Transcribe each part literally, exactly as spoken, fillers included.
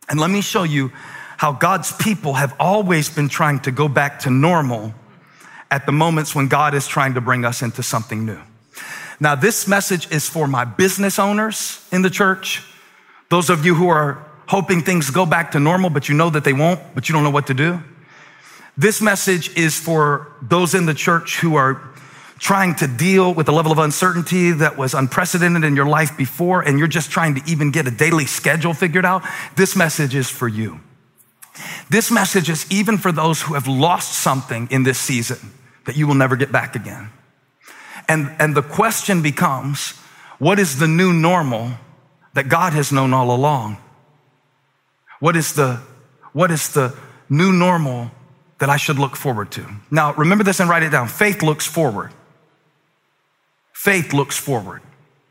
And let me show you how God's people have always been trying to go back to normal at the moments when God is trying to bring us into something new. Now, this message is for my business owners in the church. Those of you who are hoping things go back to normal, but you know that they won't, but you don't know what to do. This message is for those in the church who are trying to deal with a level of uncertainty that was unprecedented in your life before, and you're just trying to even get a daily schedule figured out. This message is for you. This message is even for those who have lost something in this season that you will never get back again. And, and the question becomes, what is the new normal that God has known all along? What is the, what is the new normal that I should look forward to? Now, remember this and write it down. Faith looks forward. Faith looks forward.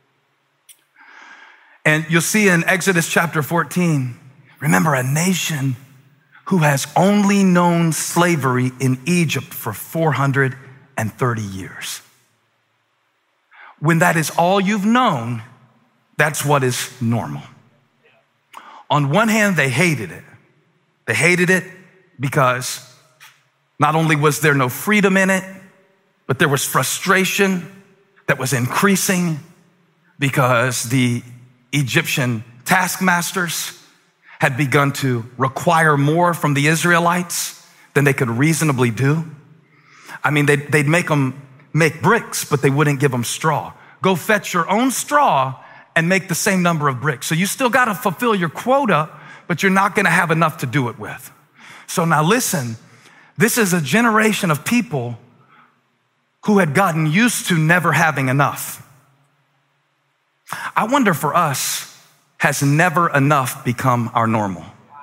And you'll see in Exodus chapter fourteen, remember, a nation who has only known slavery in Egypt for four hundred thirty years. When that is all you've known, that's what is normal. On one hand, they hated it. They hated it because not only was there no freedom in it, but there was frustration that was increasing because the Egyptian taskmasters had begun to require more from the Israelites than they could reasonably do. I mean, they'd, they'd make them make bricks, but they wouldn't give them straw. Go fetch your own straw and make the same number of bricks. So you still got to fulfill your quota, but you're not going to have enough to do it with. So now listen, this is a generation of people who had gotten used to never having enough. I wonder for us, has never enough become our normal?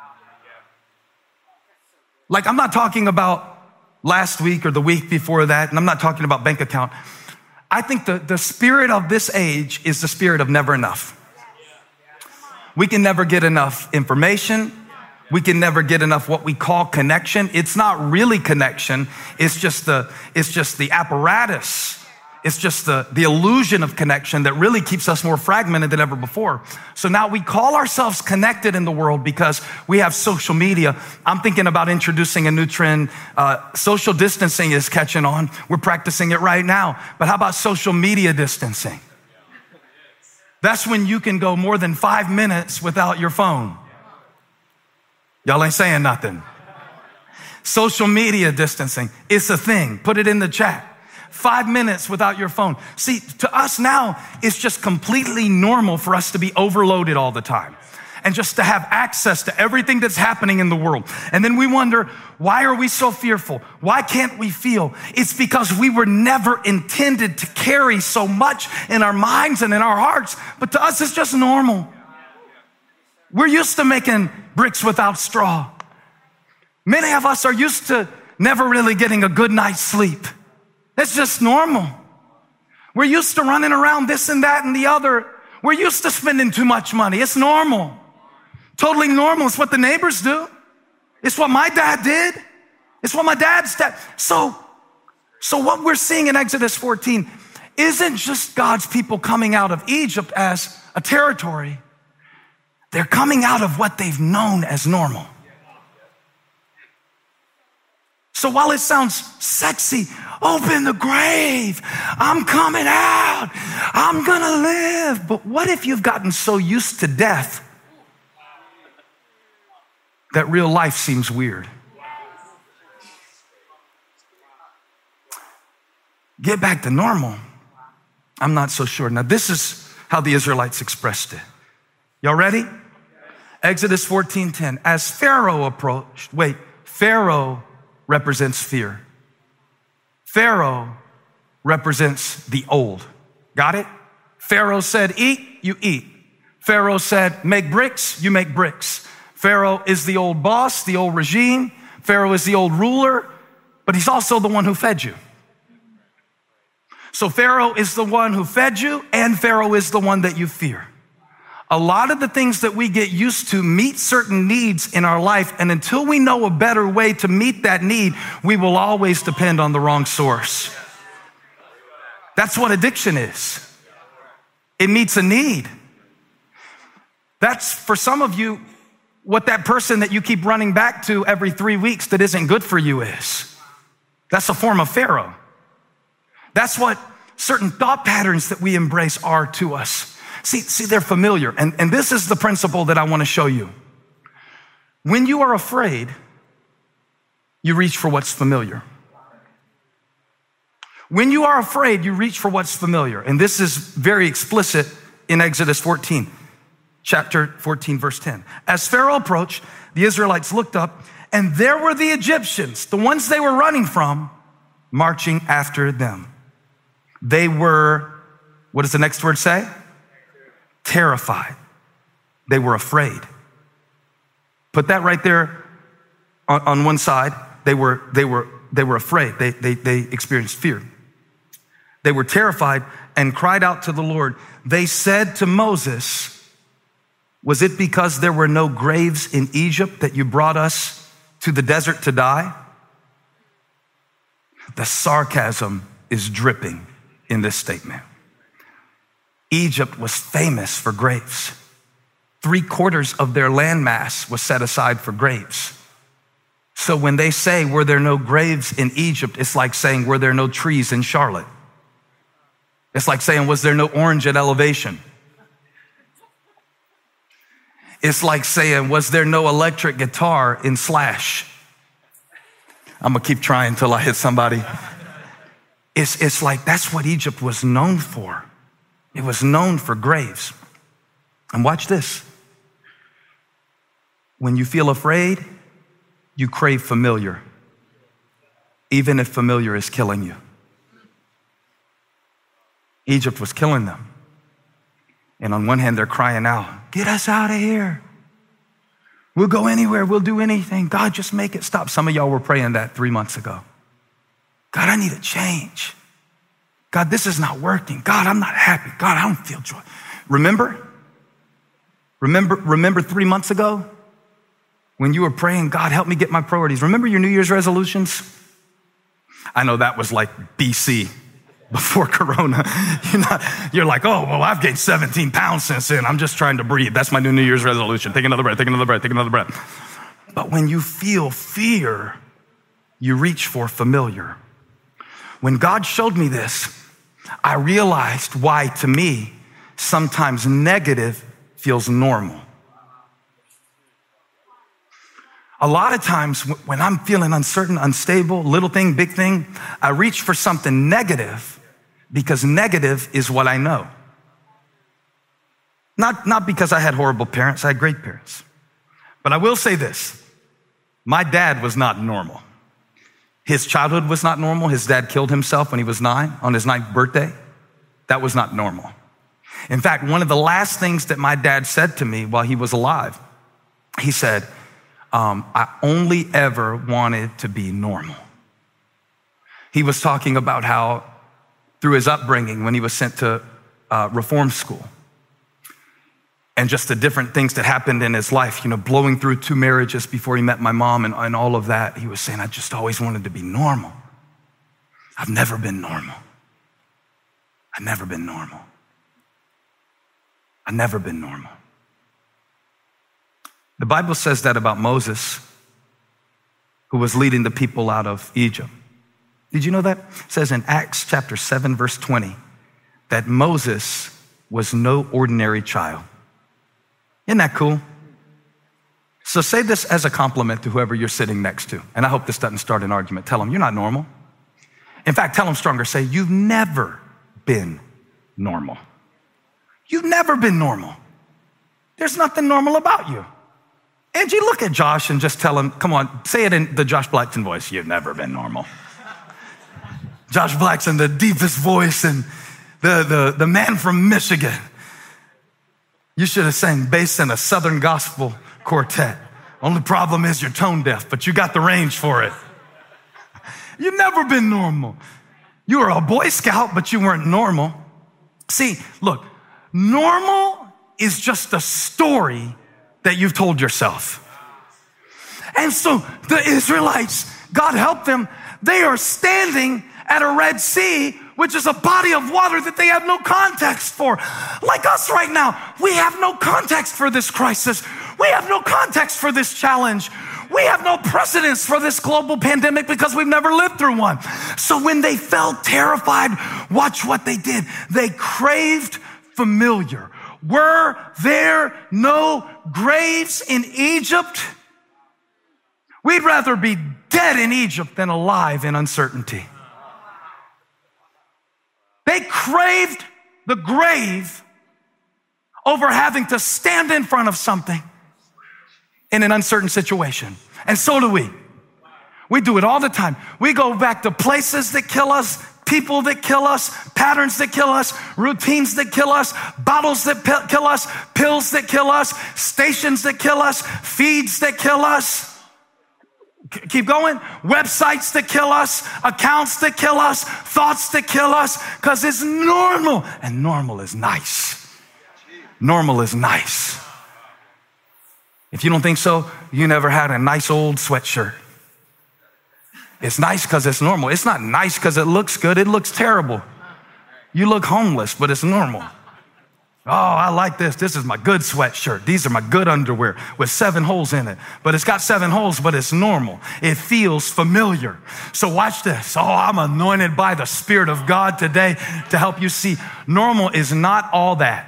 Like, I'm not talking about last week or the week before that, and I'm not talking about bank account. I think the, the spirit of this age is the spirit of never enough. We can never get enough information. We can never get enough what we call connection. It's not really connection. It's just the, it's just the apparatus. It's just the, the illusion of connection that really keeps us more fragmented than ever before. So now we call ourselves connected in the world because we have social media. I'm thinking about introducing a new trend. Uh, social distancing is catching on. We're practicing it right now. But how about social media distancing? That's when you can go more than five minutes without your phone. Y'all ain't saying nothing. Social media distancing, it's a thing. Put it in the chat. Five minutes without your phone. See, to us now, it's just completely normal for us to be overloaded all the time and just to have access to everything that's happening in the world. And then we wonder, why are we so fearful? Why can't we feel? It's because we were never intended to carry so much in our minds and in our hearts. But to us, it's just normal. We're used to making bricks without straw. Many of us are used to never really getting a good night's sleep. That's just normal. We're used to running around this and that and the other. We're used to spending too much money. It's normal. Totally normal. It's what the neighbors do. It's what my dad did. It's what my dad's dad. So, so what we're seeing in Exodus fourteen isn't just God's people coming out of Egypt as a territory. They're coming out of what they've known as normal. So while it sounds sexy, open the grave, I'm coming out, I'm gonna live. But what if you've gotten so used to death that real life seems weird? Get back to normal. I'm not so sure. Now, this is how the Israelites expressed it. Y'all ready? Exodus fourteen ten. As Pharaoh approached, wait, Pharaoh represents fear. Pharaoh represents the old. Got it? Pharaoh said, eat, you eat. Pharaoh said, make bricks, you make bricks. Pharaoh is the old boss, the old regime. Pharaoh is the old ruler, but he's also the one who fed you. So Pharaoh is the one who fed you, and Pharaoh is the one that you fear. A lot of the things that we get used to meet certain needs in our life, and until we know a better way to meet that need, we will always depend on the wrong source. That's what addiction is. It meets a need. That's, for some of you, what that person that you keep running back to every three weeks that isn't good for you is. That's a form of Pharaoh. That's what certain thought patterns that we embrace are to us. See, see, they're familiar. And, and this is the principle that I want to show you. When you are afraid, you reach for what's familiar. When you are afraid, you reach for what's familiar. And this is very explicit in Exodus fourteen, chapter fourteen, verse ten. As Pharaoh approached, the Israelites looked up, and there were the Egyptians, the ones they were running from, marching after them. They were, what does the next word say? Terrified. They were afraid. Put that right there on, on one side. They were, they were, they were afraid. They, they, they experienced fear. They were terrified and cried out to the Lord. They said to Moses, was it because there were no graves in Egypt that you brought us to the desert to die? The sarcasm is dripping in this statement. Egypt was famous for graves. Three quarters of their landmass was set aside for graves. So when they say, were there no graves in Egypt, it's like saying, were there no trees in Charlotte? It's like saying, was there no orange at Elevation? It's like saying, was there no electric guitar in Slash? I'm gonna keep trying until I hit somebody. It's, it's like, that's what Egypt was known for. It was known for graves. And watch this. When you feel afraid, you crave familiar, even if familiar is killing you. Egypt was killing them. And on one hand, they're crying out, get us out of here. We'll go anywhere. We'll do anything. God, just make it stop. Some of y'all were praying that three months ago. God, I need a change. God, this is not working. God, I'm not happy. God, I don't feel joy. Remember? Remember, remember three months ago when you were praying, God, help me get my priorities. Remember your New Year's resolutions? I know that was like B C, before Corona. You're, not, you're like, oh, well, I've gained seventeen pounds since then. I'm just trying to breathe. That's my new New Year's resolution. Take another breath, take another breath, take another breath. But when you feel fear, you reach for familiar. When God showed me this, I realized why, to me, sometimes negative feels normal. A lot of times when I'm feeling uncertain, unstable, little thing, big thing, I reach for something negative because negative is what I know. Not, not because I had horrible parents, I had great parents. But I will say this, my dad was not normal. His childhood was not normal. His dad killed himself when he was nine, on his ninth birthday. That was not normal. In fact, one of the last things that my dad said to me while he was alive, he said, um, I only ever wanted to be normal. He was talking about how through his upbringing, when he was sent to uh, reform school, and just the different things that happened in his life, you know, blowing through two marriages before he met my mom and, and all of that, he was saying, I just always wanted to be normal. I've never been normal. I've never been normal. I've never been normal. The Bible says that about Moses, who was leading the people out of Egypt. Did you know that? It says in Acts chapter seven, verse twenty, that Moses was no ordinary child. Isn't that cool? So say this as a compliment to whoever you're sitting next to. And I hope this doesn't start an argument. Tell them you're not normal. In fact, tell them stronger. Say, you've never been normal. You've never been normal. There's nothing normal about you. Angie, look at Josh and just tell him, come on, say it in the Josh Blackson voice. You've never been normal. Josh Blackson, the deepest voice and the, the, the man from Michigan. You should have sang bass in a Southern gospel quartet. Only problem is you're tone deaf, but you got the range for it. You've never been normal. You were a Boy Scout, but you weren't normal. See, look, normal is just a story that you've told yourself. And so the Israelites, God help them, they are standing at a Red Sea, which is a body of water that they have no context for. Like us right now, we have no context for this crisis. We have no context for this challenge. We have no precedence for this global pandemic because we've never lived through one. So when they felt terrified, watch what they did. They craved familiar. Were there no graves in Egypt? We'd rather be dead in Egypt than alive in uncertainty. They craved the grave over having to stand in front of something in an uncertain situation. And so do we. We do it all the time. We go back to places that kill us, people that kill us, patterns that kill us, routines that kill us, bottles that p- kill us, pills that kill us, stations that kill us, feeds that kill us. Keep going. Websites that kill us, accounts that kill us, thoughts that kill us, because it's normal. And normal is nice. Normal is nice. If you don't think so, you never had a nice old sweatshirt. It's nice because it's normal. It's not nice because it looks good. It looks terrible. You look homeless, but it's normal. Oh, I like this. This is my good sweatshirt. These are my good underwear with seven holes in it. But it's got seven holes, but it's normal. It feels familiar. So watch this. Oh, I'm anointed by the Spirit of God today to help you see normal is not all that.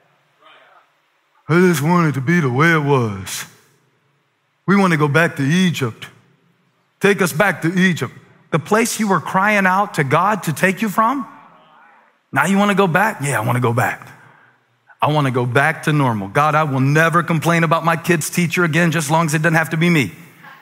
I just want it to be the way it was. We want to go back to Egypt. Take us back to Egypt. The place you were crying out to God to take you from? Now you want to go back? Yeah, I want to go back. I want to go back to normal. God, I will never complain about my kid's teacher again, just as long as it doesn't have to be me.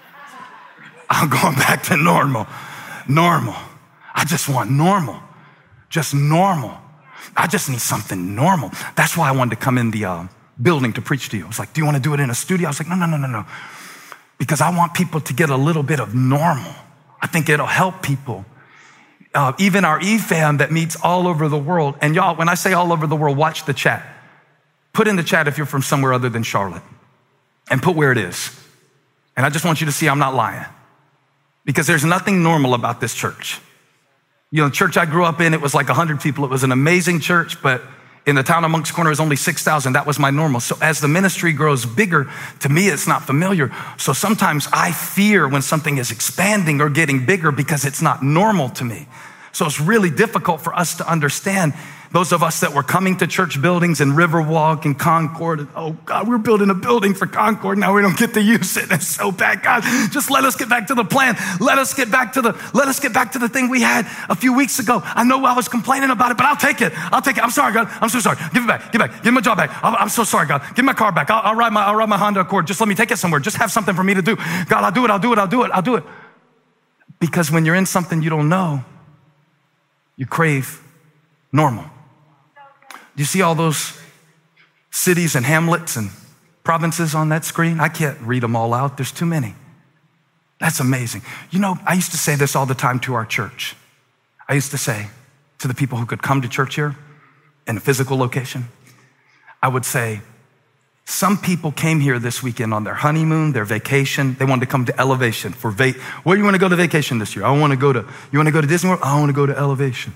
I'm going back to normal. Normal. I just want normal. Just normal. I just need something normal. That's why I wanted to come in the uh, building to preach to you. I was like, do you want to do it in a studio? I was like, no, no, no, no, no. Because I want people to get a little bit of normal. I think it'll help people. Uh, even our E FAM that meets all over the world. And y'all, when I say all over the world, watch the chat. Put in the chat if you're from somewhere other than Charlotte. And put where it is. And I just want you to see I'm not lying. Because there's nothing normal about this church. You know, the church I grew up in, it was like one hundred people. It was an amazing church, but in the town of Moncks Corner, it was only six thousand. That was my normal. So as the ministry grows bigger, to me, it's not familiar. So sometimes I fear when something is expanding or getting bigger because it's not normal to me. So it's really difficult for us to understand. Those of us that were coming to church buildings in Riverwalk and Concord, oh God, we're building a building for Concord. Now we don't get to use it. It's so bad. God, just let us get back to the plan. Let us get back to the, let us get back to the thing we had a few weeks ago. I know I was complaining about it, but I'll take it. I'll take it. I'm sorry, God. I'm so sorry. Give it back. Give it back. Give my job back. I'm, I'm so sorry, God. Give my car back. I'll, I'll ride my, I'll ride my Honda Accord. Just let me take it somewhere. Just have something for me to do. God, I'll do it. I'll do it. I'll do it. I'll do it. Because when you're in something you don't know, you crave normal. Do you see all those cities and hamlets and provinces on that screen? I can't read them all out. There's too many. That's amazing. You know, I used to say this all the time to our church. I used to say to the people who could come to church here in a physical location, I would say, some people came here this weekend on their honeymoon, their vacation. They wanted to come to Elevation for va- where do you want to go to vacation this year? I want to go to, you want to go to Disney World? I want to go to Elevation.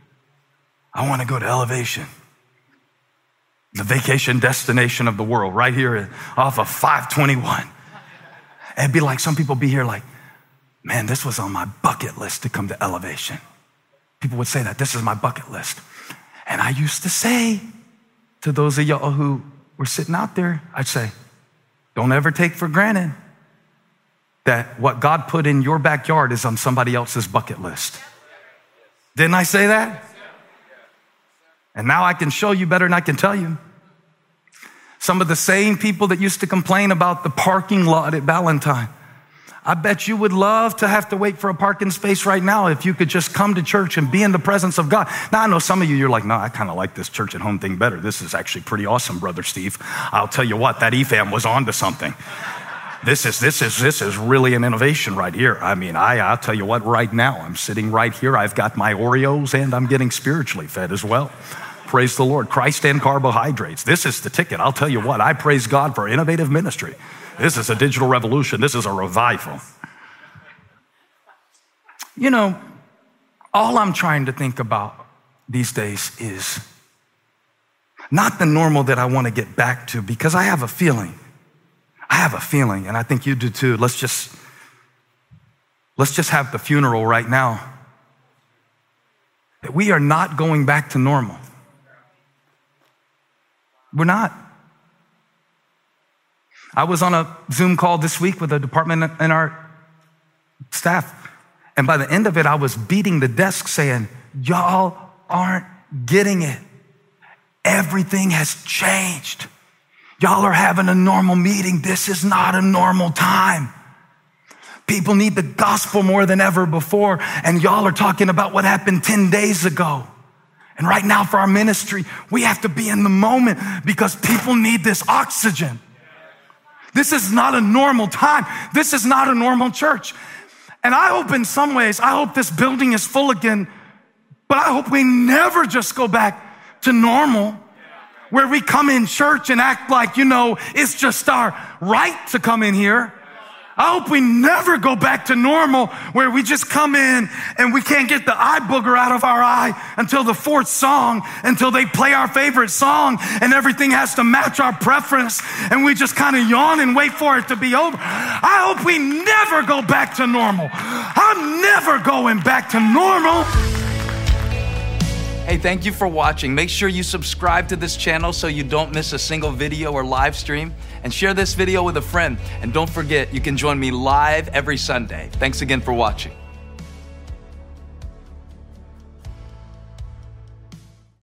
I want to go to Elevation. The vacation destination of the world right here off of five twenty-one. And it'd be like, some people be here like, man, this was on my bucket list to come to Elevation. People would say that, this is my bucket list. And I used to say to those of y'all who were sitting out there, I'd say, don't ever take for granted that what God put in your backyard is on somebody else's bucket list. Didn't I say that? And now I can show you better than I can tell you. Some of the same people that used to complain about the parking lot at Valentine. I bet you would love to have to wait for a parking space right now if you could just come to church and be in the presence of God. Now, I know some of you, you're like, no, I kind of like this church at home thing better. This is actually pretty awesome, Brother Steve. I'll tell you what, that E FAM was on to something. This is, this is, this is really an innovation right here. I mean, I, I'll tell you what, right now, I'm sitting right here. I've got my Oreos and I'm getting spiritually fed as well. Praise the Lord. Christ and carbohydrates. This is the ticket. I'll tell you what, I praise God for innovative ministry. This is a digital revolution. This is a revival. You know, all I'm trying to think about these days is not the normal that I want to get back to, because I have a feeling I have a feeling, and I think you do too. Let's just, let's just have the funeral right now. That we are not going back to normal. We're not. I was on a Zoom call this week with a department in our staff. And by the end of it, I was beating the desk saying, y'all aren't getting it. Everything has changed. Y'all are having a normal meeting. This is not a normal time. People need the gospel more than ever before. And y'all are talking about what happened ten days ago. And right now for our ministry, we have to be in the moment because people need this oxygen. This is not a normal time. This is not a normal church. And I hope in some ways, I hope this building is full again, but I hope we never just go back to normal where we come in church and act like, you know, it's just our right to come in here. I hope we never go back to normal where we just come in and we can't get the eye booger out of our eye until the fourth song, until they play our favorite song and everything has to match our preference and we just kind of yawn and wait for it to be over. I hope we never go back to normal. I'm never going back to normal. Hey, thank you for watching. Make sure you subscribe to this channel so you don't miss a single video or live stream, and share this video with a friend. And don't forget, you can join me live every Sunday. Thanks again for watching.